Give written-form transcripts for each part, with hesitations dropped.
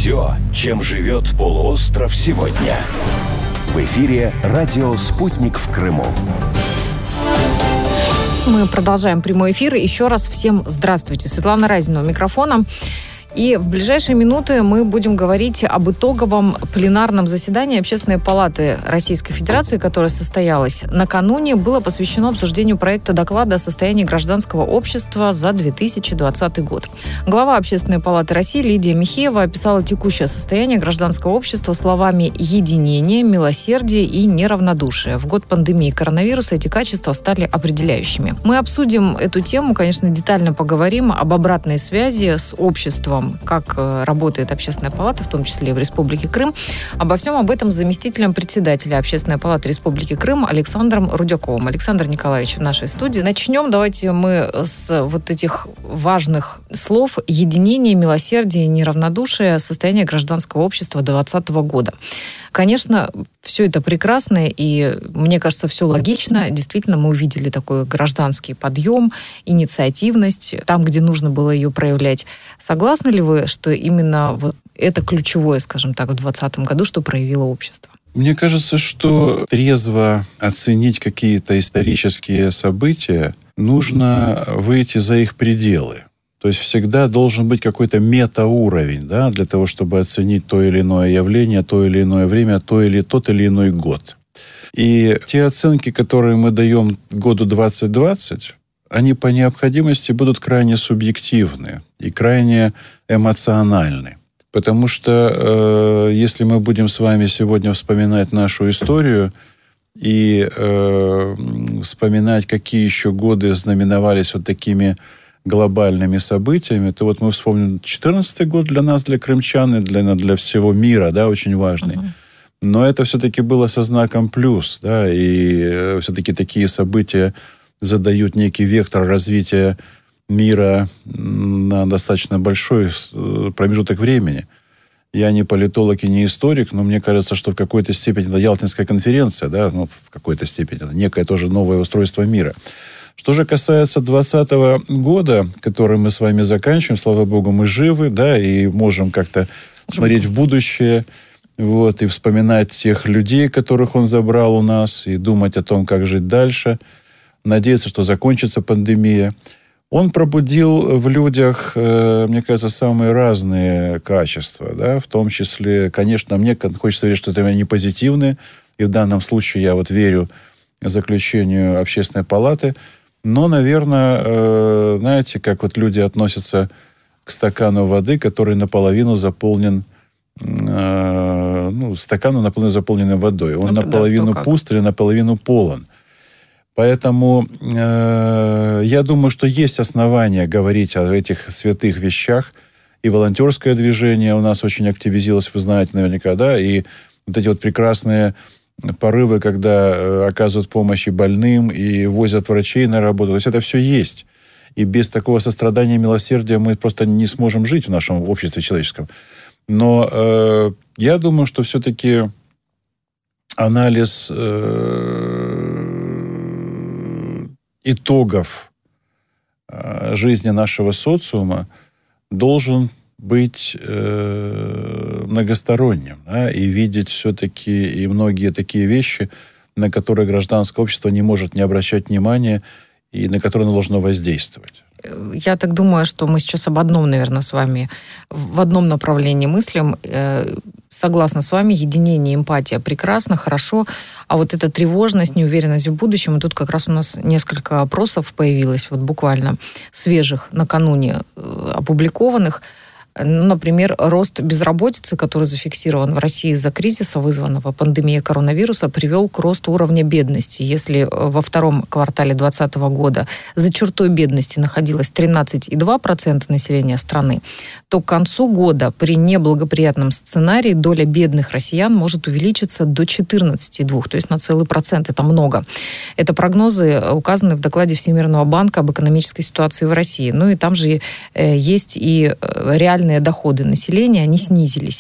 Все, чем живет полуостров сегодня. В эфире радио «Спутник» в Крыму. Мы продолжаем прямой эфир. Еще раз всем здравствуйте. Светлана Разина у микрофона. И в ближайшие минуты мы будем говорить об итоговом пленарном заседании Общественной палаты Российской Федерации, которое состоялось накануне, было посвящено обсуждению проекта доклада о состоянии гражданского общества за 2020 год. Глава Общественной палаты России Лидия Михеева описала текущее состояние гражданского общества словами «единение», «милосердие» и «неравнодушие». В год пандемии коронавируса эти качества стали определяющими. Мы обсудим эту тему, конечно, детально поговорим об обратной связи с обществом, как работает Общественная палата, в том числе и в Республике Крым. Обо всем об этом с заместителем председателя Общественной палаты Республики Крым Александром Рудяковым. Александр Николаевич в нашей студии. Начнем давайте мы с вот этих важных слов: единение, милосердие, неравнодушие, состояние гражданского общества 2020 года. Конечно, все это прекрасно, и мне кажется, все логично. Действительно, мы увидели такой гражданский подъем, инициативность, там, где нужно было ее проявлять. Согласны ли вы, что именно вот это ключевое, скажем так, в 2020 году, что проявило общество? Мне кажется, что трезво оценить какие-то исторические события, нужно выйти за их пределы. То есть всегда должен быть какой-то метауровень, да, для того, чтобы оценить то или иное явление, то или иное время, тот или иной год. И те оценки, которые мы даем году 2020, они по необходимости будут крайне субъективны и крайне эмоциональны. Потому что если мы будем с вами сегодня вспоминать нашу историю и вспоминать, какие еще годы знаменовались вот такими глобальными событиями, то вот мы вспомним 2014 год для нас, для крымчан, и для всего мира, да, очень важный. Но это все-таки было со знаком плюс, да, и все-таки такие события задают некий вектор развития мира на достаточно большой промежуток времени. Я не политолог и не историк, но мне кажется, что в какой-то степени это Ялтинская конференция, да, ну, в какой-то степени это некое тоже новое устройство мира. Что же касается 2020 года, который мы с вами заканчиваем, слава богу, мы живы, да, и можем как-то смотреть в будущее, вот, и вспоминать тех людей, которых он забрал у нас, и думать о том, как жить дальше, надеяться, что закончится пандемия. Он пробудил в людях, мне кажется, самые разные качества, да, в том числе, конечно, мне хочется верить, что это не позитивные, и в данном случае я вот верю заключению Общественной палаты. Но, наверное, знаете, как вот люди относятся к стакану воды, который наполовину заполнен, стакан наполовину заполнен водой. Он наполовину пуст или наполовину полон. Поэтому я думаю, что есть основания говорить о этих святых вещах. И волонтерское движение у нас очень активизировалось, вы знаете наверняка, да, и вот эти вот прекрасные порывы, когда оказывают помощь и больным, и возят врачей на работу. То есть это все есть. И без такого сострадания и милосердия мы просто не сможем жить в нашем обществе человеческом. Но я думаю, что все-таки анализ итогов жизни нашего социума должен быть многосторонним, да, и видеть все-таки и многие такие вещи, на которые гражданское общество не может не обращать внимания и на которые оно должно воздействовать. Я так думаю, что мы сейчас об одном, наверное, с вами в одном направлении мыслим. Согласна с вами, единение, эмпатия прекрасно, хорошо. А вот эта тревожность, неуверенность в будущем, и тут как раз у нас несколько опросов появилось, вот буквально свежих, накануне опубликованных. Например, рост безработицы, который зафиксирован в России из-за кризиса, вызванного пандемией коронавируса, привел к росту уровня бедности. Если во втором квартале 2020 года за чертой бедности находилось 13,2% населения страны, то к концу года при неблагоприятном сценарии доля бедных россиян может увеличиться до 14,2%, то есть на целый процент. Это много. Это прогнозы, указанные в докладе Всемирного банка об экономической ситуации в России. Ну и там же есть и реальные доходы населения, они снизились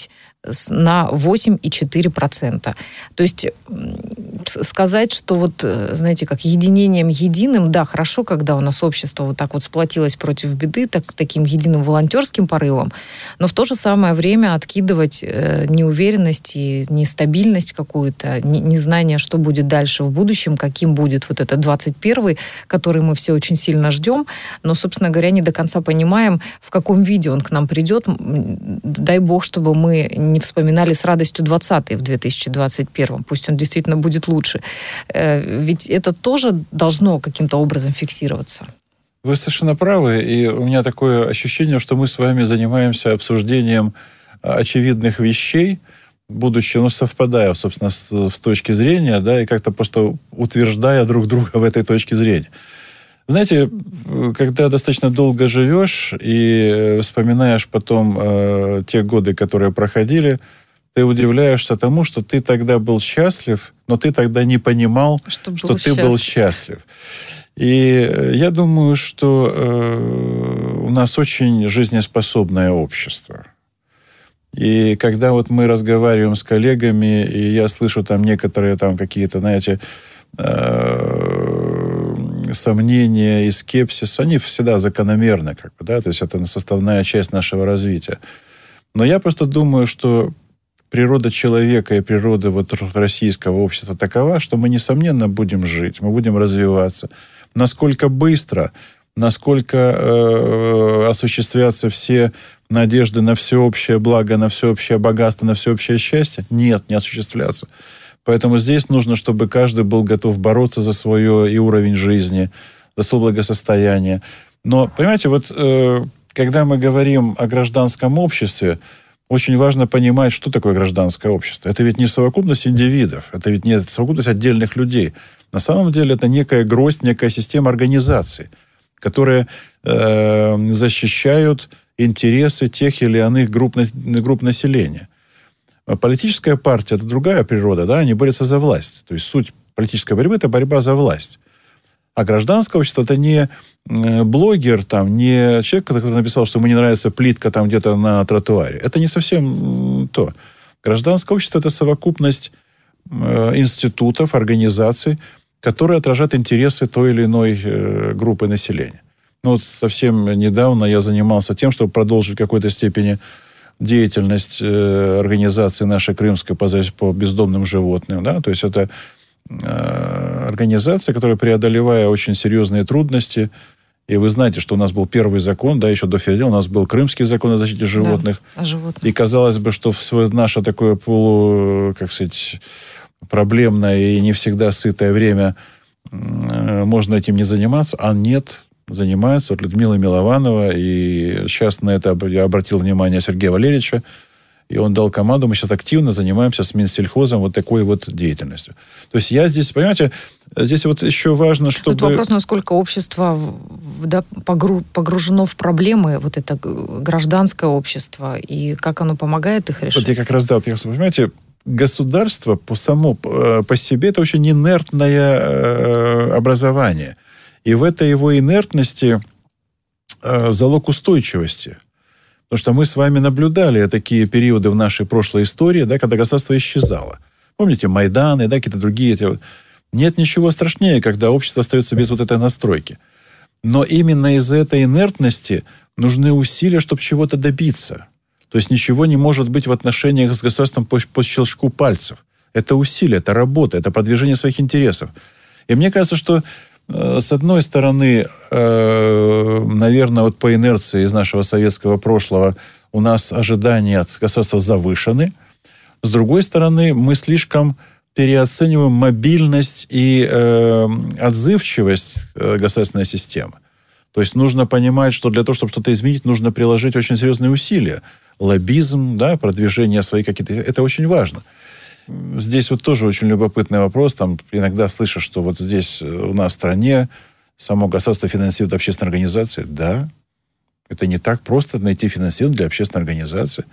на 8,4%. То есть сказать, что вот, знаете, как единением единым, да, хорошо, когда у нас общество вот так вот сплотилось против беды, таким единым волонтерским порывом, но в то же самое время откидывать неуверенность и нестабильность какую-то, незнание, что будет дальше в будущем, каким будет вот этот 21-й, который мы все очень сильно ждем, но, собственно говоря, не до конца понимаем, в каком виде он к нам придет. Дай бог, чтобы мы не вспоминали с радостью 20-й в 2021. Пусть он действительно будет лучше. Ведь это тоже должно каким-то образом фиксироваться. Вы совершенно правы, и у меня такое ощущение, что мы с вами занимаемся обсуждением очевидных вещей, будучи, совпадая, собственно, с точки зрения, да, и как-то просто утверждая друг друга в этой точке зрения. Знаете, когда достаточно долго живешь и вспоминаешь потом те годы, которые проходили, ты удивляешься тому, что ты тогда был счастлив, но ты тогда не понимал, что ты был счастлив. И я думаю, что у нас очень жизнеспособное общество. И когда вот мы разговариваем с коллегами, и я слышу там некоторые там какие-то, знаете, сомнения и скепсис, они всегда закономерны, как бы, да, то есть это составная часть нашего развития. Но я просто думаю, что природа человека и природа вот российского общества такова, что мы, несомненно, будем жить, мы будем развиваться. Насколько быстро, насколько осуществятся все надежды на всеобщее благо, на всеобщее богатство, на всеобщее счастье? Нет, не осуществляться. Поэтому здесь нужно, чтобы каждый был готов бороться за свое и уровень жизни, за свое благосостояние. Но, понимаете, вот когда мы говорим о гражданском обществе, очень важно понимать, что такое гражданское общество. Это ведь не совокупность индивидов, это ведь не совокупность отдельных людей. На самом деле это некая гроздь, некая система организаций, которые защищают интересы тех или иных групп населения. Политическая партия – это другая природа, да, они борются за власть. То есть суть политической борьбы – это борьба за власть. А гражданское общество – это не блогер, там, не человек, который написал, что ему не нравится плитка там где-то на тротуаре. Это не совсем то. Гражданское общество – это совокупность институтов, организаций, которые отражают интересы той или иной группы населения. Ну, вот совсем недавно я занимался тем, чтобы продолжить в какой-то степени деятельность организации нашей крымской по бездомным животным. Да? То есть это организация, которая, преодолевая очень серьезные трудности, и вы знаете, что у нас был первый закон, да, еще до Федерального, у нас был Крымский закон о защите животных. Да, о животных. И казалось бы, что в наше такое проблемное и не всегда сытое время можно этим не заниматься, а нет, занимается вот Людмила Милованова, и сейчас на это я обратил внимание Сергея Валерьевича, и он дал команду, мы сейчас активно занимаемся с Минсельхозом вот такой вот деятельностью. То есть я здесь, понимаете, здесь вот еще важно, чтобы... Тут вопрос, насколько общество, да, погружено в проблемы, вот это гражданское общество, и как оно помогает их решить. Вот я как раз, да, понимаете, государство по себе это очень инертное образование. И в этой его инертности залог устойчивости. Потому что мы с вами наблюдали такие периоды в нашей прошлой истории, да, когда государство исчезало. Помните, Майданы, да, какие-то другие. Нет ничего страшнее, когда общество остается без вот этой настройки. Но именно из-за этой инертности нужны усилия, чтобы чего-то добиться. То есть ничего не может быть в отношениях с государством по щелчку пальцев. Это усилие, это работа, это продвижение своих интересов. И мне кажется, что с одной стороны, наверное, вот по инерции из нашего советского прошлого у нас ожидания от государства завышены. С другой стороны, мы слишком переоцениваем мобильность и отзывчивость государственной системы. То есть нужно понимать, что для того, чтобы что-то изменить, нужно приложить очень серьезные усилия. Лоббизм, да, продвижение своих каких-то... Это очень важно. Здесь вот тоже очень любопытный вопрос. Там иногда слышишь, что вот здесь у нас в стране само государство финансирует общественные организации. Да, это не так просто найти финансирование для общественной организации.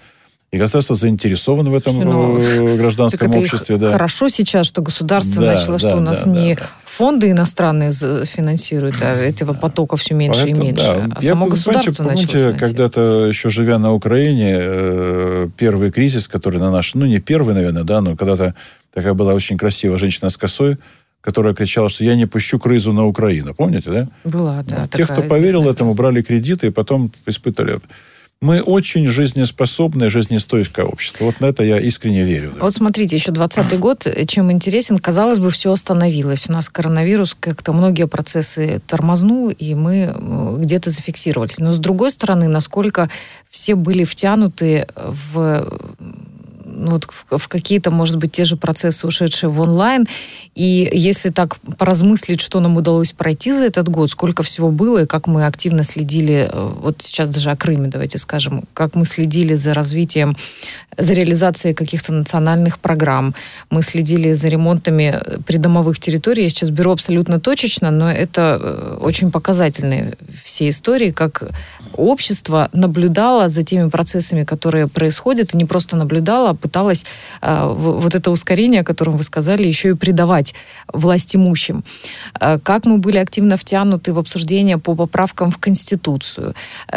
И государство заинтересовано в этом гражданском обществе. Да. Хорошо сейчас, что государство начало, что у нас не фонды иностранные финансируют, а этого потока все меньше и меньше. Да. А само государство начало финансировать. Когда-то, еще живя на Украине, первый кризис, который на наш... не первый, наверное, да, но когда-то такая была очень красивая женщина с косой, которая кричала, что я не пущу кризу на Украину. Помните, да? Была, да. Те, кто поверил этому, брали кредиты и потом испытали это. Мы очень жизнеспособное, жизнестойкое общество. Вот на это я искренне верю. Да. Вот смотрите, еще 2020 год, чем интересен, казалось бы, все остановилось. У нас коронавирус как-то многие процессы тормознул, и мы где-то зафиксировались. Но с другой стороны, насколько все были втянуты в какие-то, может быть, те же процессы, ушедшие в онлайн. И если так поразмыслить, что нам удалось пройти за этот год, сколько всего было, и как мы активно следили, вот сейчас даже о Крыме, давайте скажем, как мы следили за развитием, за реализацией каких-то национальных программ, мы следили за ремонтами придомовых территорий. Я сейчас беру абсолютно точечно, но это очень показательные все истории, как общество наблюдало за теми процессами, которые происходят, и не просто наблюдало, а пыталась вот это ускорение, о котором вы сказали, еще и придавать власть имущим. Как мы были активно втянуты в обсуждение по поправкам в Конституцию.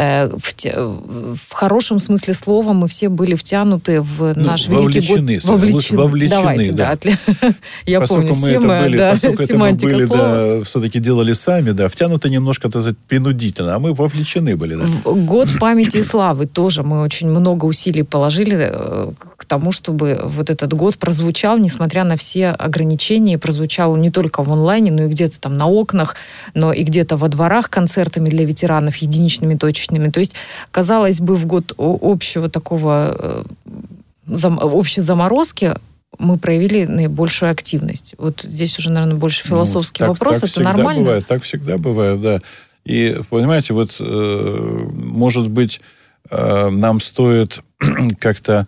В хорошем смысле слова мы все были втянуты в наш великий год. Вовлечены. Давайте, да. Я помню, поскольку это мы были, все-таки делали сами, да, втянуты немножко, так сказать, принудительно, а мы вовлечены были. Да. Год памяти и славы тоже мы очень много усилий положили к тому, чтобы вот этот год прозвучал, несмотря на все ограничения, прозвучал не только в онлайне, но и где-то там на окнах, но и где-то во дворах концертами для ветеранов, единичными, точечными. То есть, казалось бы, в год общего такого, общей заморозки мы проявили наибольшую активность. Вот здесь уже, наверное, больше философский вопрос. Так это нормально? Бывает, так всегда бывает, да. И, понимаете, вот, может быть, нам стоит как-то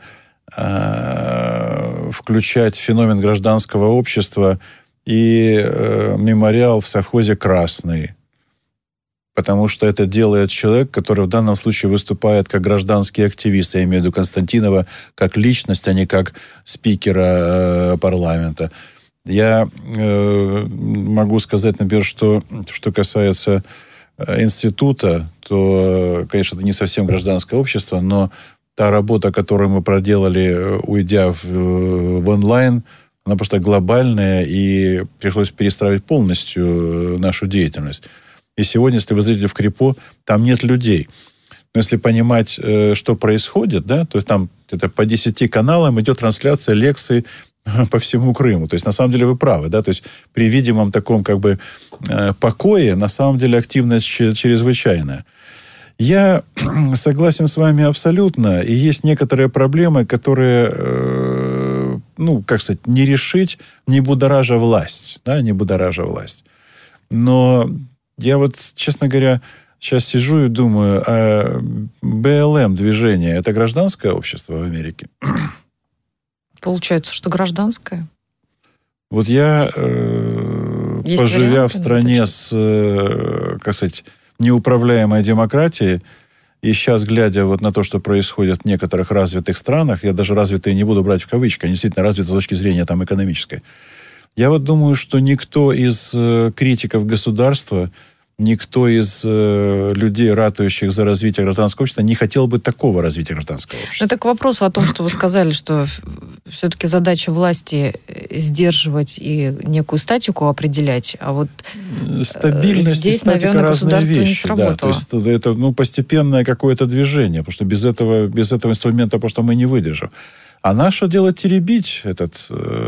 включать феномен гражданского общества и мемориал в совхозе «Красный». Потому что это делает человек, который в данном случае выступает как гражданский активист. Я имею в виду Константинова как личность, а не как спикера парламента. Я могу сказать, например, что касается института, то, конечно, это не совсем гражданское общество, но та работа, которую мы проделали, уйдя в онлайн, она просто глобальная, и пришлось перестраивать полностью нашу деятельность. И сегодня, если вы зайдете в Крипо, там нет людей. Но если понимать, что происходит, да, то есть там это по 10 каналам идет трансляция лекций по всему Крыму. То есть, на самом деле, вы правы, да, то есть при видимом таком как бы покое, на самом деле, активность чрезвычайная. Я согласен с вами абсолютно, и есть некоторые проблемы, которые, как сказать, не решить, не будоража власть, да, не будоража власть. Но я вот, честно говоря, сейчас сижу и думаю, а БЛМ-движение – это гражданское общество в Америке? Получается, что гражданское. Вот я, поживя в стране с, как сказать, неуправляемой демократией, и сейчас, глядя вот на то, что происходит в некоторых развитых странах, я даже развитые не буду брать в кавычки, они действительно развиты с точки зрения там экономической, я вот думаю, что никто из критиков государства, никто из людей, ратующих за развитие гражданского общества, не хотел бы такого развития гражданского общества. Это к вопросу о том, что вы сказали, что все-таки задача власти сдерживать и некую статику определять, а вот стабильность здесь, и статика, наверное, разные вещи. Да, то есть это постепенное какое-то движение, потому что без этого инструмента просто мы не выдержим. А наше дело теребить этот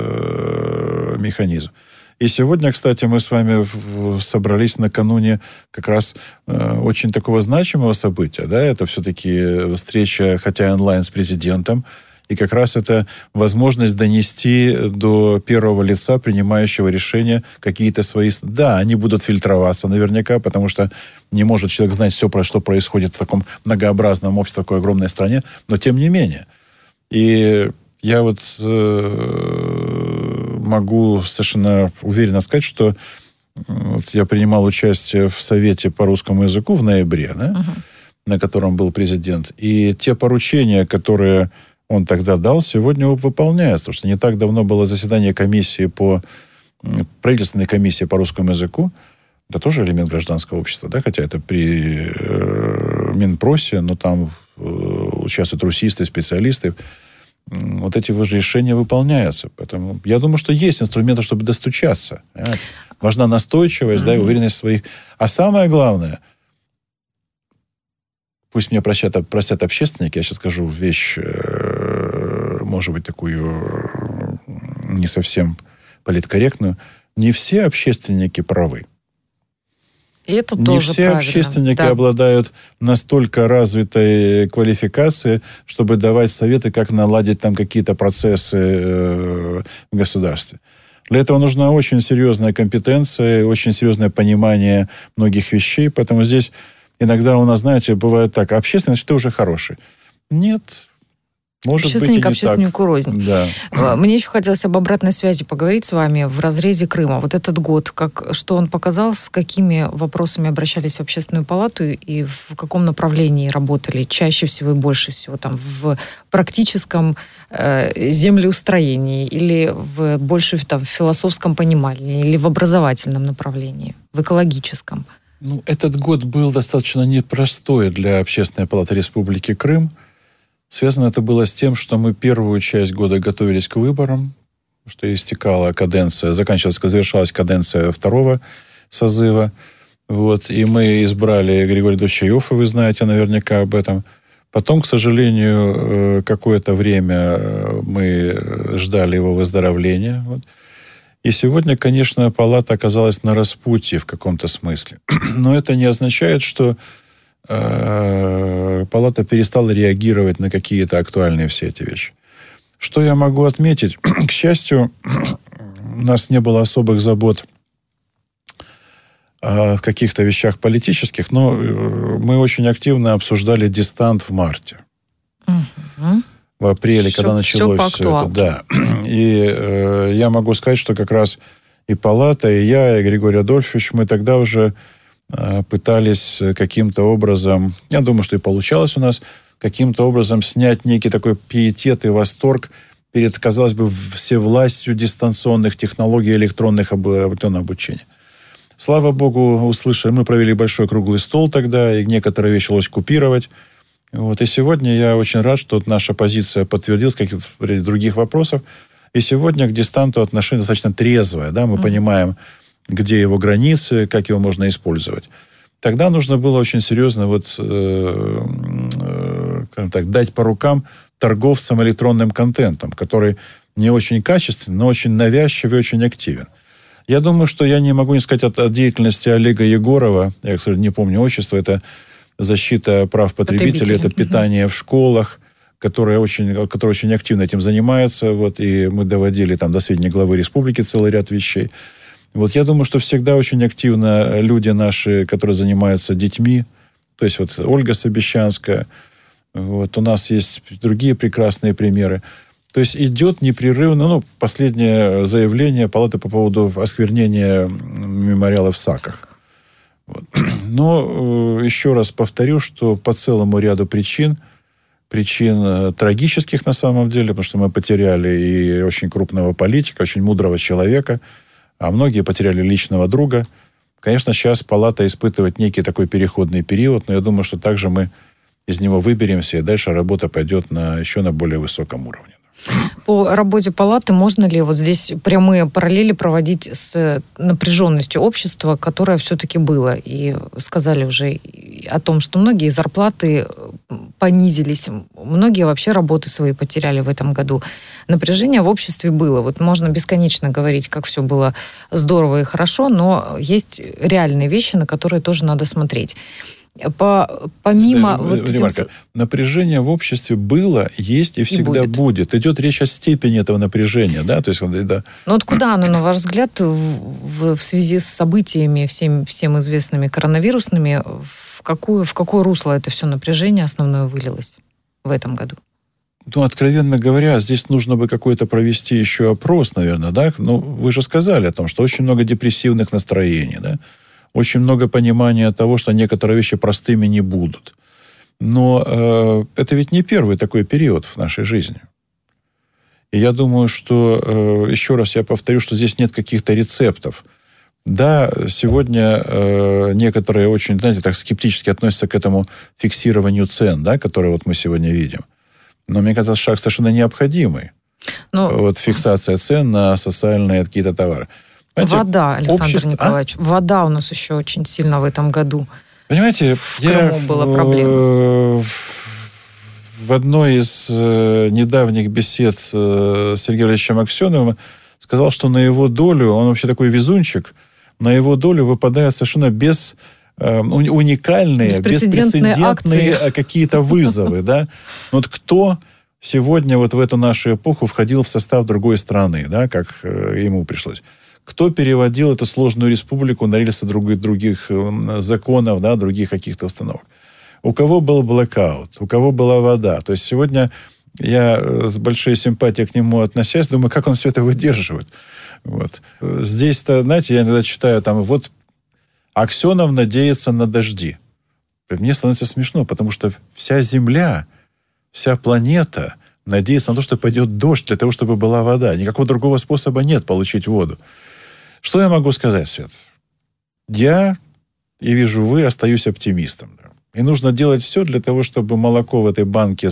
механизм. И сегодня, кстати, мы с вами собрались накануне как раз очень такого значимого события. Да? Это все-таки встреча, хотя онлайн, с президентом. И как раз это возможность донести до первого лица, принимающего решения, какие-то свои... Да, они будут фильтроваться наверняка, потому что не может человек знать все, что происходит в таком многообразном обществе, в такой огромной стране. Но тем не менее. И я вот могу совершенно уверенно сказать, что вот я принимал участие в Совете по русскому языку в ноябре, да, на котором был президент. И те поручения, которые он тогда дал, сегодня выполняется. Потому что не так давно было заседание комиссии правительственной комиссии по русскому языку. Это тоже элемент гражданского общества, да, хотя это при Минпросе, но там участвуют русисты, специалисты. Вот эти решения выполняются. Поэтому я думаю, что есть инструменты, чтобы достучаться. Понимаете? Важна настойчивость, да, и уверенность в своих. А самое главное, пусть меня простят общественники, я сейчас скажу вещь, может быть, такую не совсем политкорректную. Не все общественники правы. И это не тоже все правильно. общественники обладают настолько развитой квалификацией, чтобы давать советы, как наладить там какие-то процессы в государстве. Для этого нужна очень серьезная компетенция, очень серьезное понимание многих вещей. Поэтому здесь иногда у нас, знаете, бывает так: общественность, ты уже хороший. Нет. Может Общественник быть, и не общественнику так. рознь. Да. Мне еще хотелось об обратной связи поговорить с вами в разрезе Крыма. Вот этот год, что он показал, с какими вопросами обращались в Общественную палату и в каком направлении работали чаще всего и больше всего, там, в практическом землеустроении или больше в философском понимании или в образовательном направлении, в экологическом? Этот год был достаточно непростой для Общественной палаты Республики Крым. Связано это было с тем, что мы первую часть года готовились к выборам, что истекала каденция, завершалась каденция второго созыва. И мы избрали Григория Дмитриевича Иоффе, вы знаете наверняка об этом. Потом, к сожалению, какое-то время мы ждали его выздоровления. И сегодня, конечно, палата оказалась на распутье в каком-то смысле. Но это не означает, что палата перестала реагировать на какие-то актуальные все эти вещи. Что я могу отметить? К счастью, у нас не было особых забот в каких-то вещах политических, но мы очень активно обсуждали дистант в марте. Угу. В апреле, когда началось все это. Да. И я могу сказать, что как раз и палата, и я, и Григорий Адольфович, мы тогда уже пытались каким-то образом, я думаю, что и получалось у нас, каким-то образом снять некий такой пиетет и восторг перед, казалось бы, всевластью дистанционных технологий электронных обучения. Слава богу, услышали, мы провели большой круглый стол тогда, и некоторые вещи удалось купировать. И сегодня я очень рад, что наша позиция подтвердилась в каких-то других вопросах. И сегодня к дистанту отношение достаточно трезвое. Да? Мы понимаем, где его границы, как его можно использовать. Тогда нужно было очень серьезно скажем так, дать по рукам торговцам электронным контентом, который не очень качественный, но очень навязчивый и очень активен. Я думаю, что я не могу не сказать от деятельности Олега Егорова, я, кстати, не помню отчество, это защита прав потребителей, это питание в школах, который очень активно этим занимается. И мы доводили до сведения главы республики целый ряд вещей. Я думаю, что всегда очень активно люди наши, которые занимаются детьми, то есть Ольга Собещанская, у нас есть другие прекрасные примеры. То есть идет непрерывно, последнее заявление палаты по поводу осквернения мемориала в Саках. Но еще раз повторю, что по целому ряду причин трагических на самом деле, потому что мы потеряли и очень крупного политика, очень мудрого человека, а многие потеряли личного друга. Конечно, сейчас палата испытывает некий такой переходный период, но я думаю, что также мы из него выберемся, и дальше работа пойдет еще на более высоком уровне. По работе палаты можно ли здесь прямые параллели проводить с напряженностью общества, которое все-таки было? И сказали уже о том, что многие зарплаты понизились, многие вообще работы свои потеряли в этом году. Напряжение в обществе было. Можно бесконечно говорить, как все было здорово и хорошо, но есть реальные вещи, на которые тоже надо смотреть. Помимо... Напряжение в обществе было, есть и всегда будет. Идет речь о степени этого напряжения. Да? То есть, да. Но куда оно, на ваш взгляд, в связи с событиями всем известными коронавирусными, в какое русло это все напряжение основное вылилось в этом году? Откровенно говоря, здесь нужно бы какой-то провести еще опрос, наверное. Да? Вы же сказали о том, что очень много депрессивных настроений, да? Очень много понимания того, что некоторые вещи простыми не будут. Но это ведь не первый такой период в нашей жизни. И я думаю, что, еще раз я повторю, что здесь нет каких-то рецептов. Да, сегодня некоторые очень, знаете, так скептически относятся к этому фиксированию цен, да, которые вот мы сегодня видим. Но мне кажется, шаг совершенно необходимый. Вот фиксация цен на социальные какие-то товары. Понимаете, вода, Александр Николаевич. Вода у нас еще очень сильно в этом году. Понимаете, в Крыму была проблема. В одной из недавних бесед с Сергеем Валерьевичем Аксеновым сказал, что на его долю, он вообще такой везунчик, на его долю выпадают совершенно уникальные, беспрецедентные какие-то вызовы. Да? Вот кто сегодня вот в эту нашу эпоху входил в состав другой страны, да, как ему пришлось? Кто переводил эту сложную республику на рельсы других законов, да, других каких-то установок? У кого был блэкаут? У кого была вода? То есть сегодня я с большой симпатией к нему относясь, думаю, как он все это выдерживает. Вот. Здесь-то, знаете, я иногда читаю, там, вот Аксенов надеется на дожди. Мне становится смешно, потому что вся Земля, вся планета надеется на то, что пойдет дождь для того, чтобы была вода. Никакого другого способа нет получить воду. Что я могу сказать, Свет? Я, и вижу вы, остаюсь оптимистом. И нужно делать все для того, чтобы молоко в этой банке,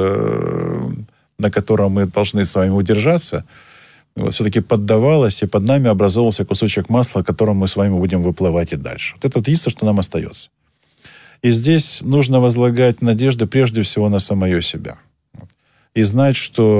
на котором мы должны с вами удержаться, вот, все-таки поддавалось, и под нами образовался кусочек масла, которым мы с вами будем выплывать и дальше. Вот это вот единственное, что нам остается. И здесь нужно возлагать надежды прежде всего на самое себя. И знать,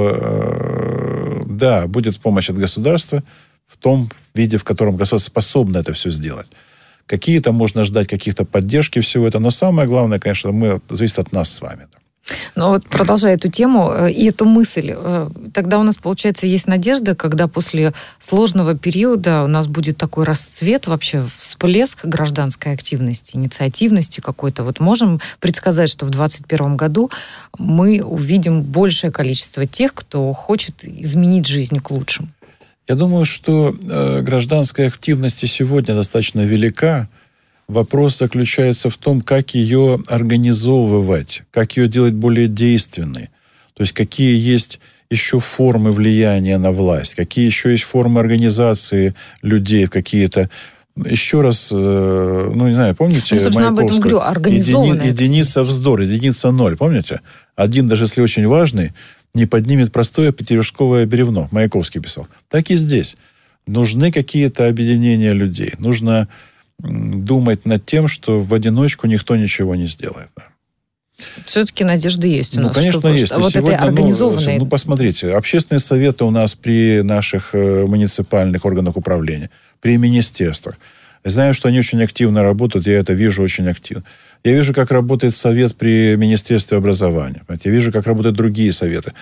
что да, будет помощь от государства в том виде, в котором государство способно это все сделать. Какие-то можно ждать, каких-то поддержки всего этого. Но самое главное, конечно, зависит от нас с вами. Но вот продолжая эту тему и эту мысль, тогда у нас, получается, есть надежда, когда после сложного периода у нас будет такой расцвет, вообще всплеск гражданской активности, инициативности какой-то. Вот можем предсказать, что в 2021 году мы увидим большее количество тех, кто хочет изменить жизнь к лучшему? Я думаю, что гражданская активность и сегодня достаточно велика. Вопрос заключается в том, как ее организовывать, как ее делать более действенной. То есть какие есть еще формы влияния на власть, какие еще есть формы организации людей в какие-то... Еще раз, не знаю, помните Маяковского? Единица вздор, единица ноль, помните? Один, даже если очень важный, не поднимет простое пятивершковое бревно. Маяковский писал. Так и здесь. Нужны какие-то объединения людей. Нужно думать над тем, что в одиночку никто ничего не сделает. Все-таки надежда есть у нас. Конечно, есть. Вот сегодня, этой организованной... посмотрите, общественные советы у нас при наших муниципальных органах управления, при министерствах. Я знаю, что они очень активно работают, я это вижу очень активно. Я вижу, как работает совет при Министерстве образования. Я вижу, как работают другие советы.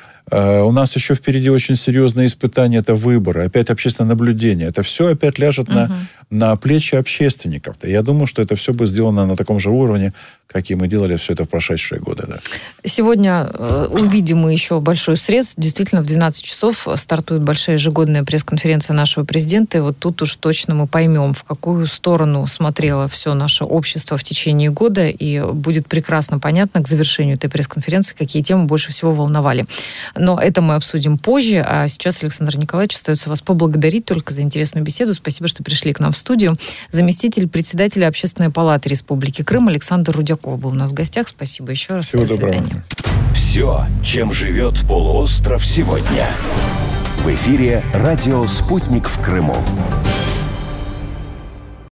У нас еще впереди очень серьезные испытания. Это выборы, опять общественное наблюдение. Это все опять ляжет на плечи общественников. Я думаю, что это все будет сделано на таком же уровне, как и мы делали все это в прошедшие годы. Да. Сегодня увидим мы еще большой срез. Действительно, в 12 часов стартует большая ежегодная пресс-конференция нашего президента. И вот тут уж точно мы поймем, в какую сторону смотрело все наше общество в течение года. И будет прекрасно понятно к завершению этой пресс-конференции, какие темы больше всего волновали. Но это мы обсудим позже. А сейчас, Александр Николаевич, остается вас поблагодарить только за интересную беседу. Спасибо, что пришли к нам в студию. Заместитель председателя Общественной палаты Республики Крым Александр Рудяков был у нас в гостях. Спасибо еще раз. Всего доброго. Все, чем живет полуостров сегодня. В эфире радио «Спутник» в Крыму.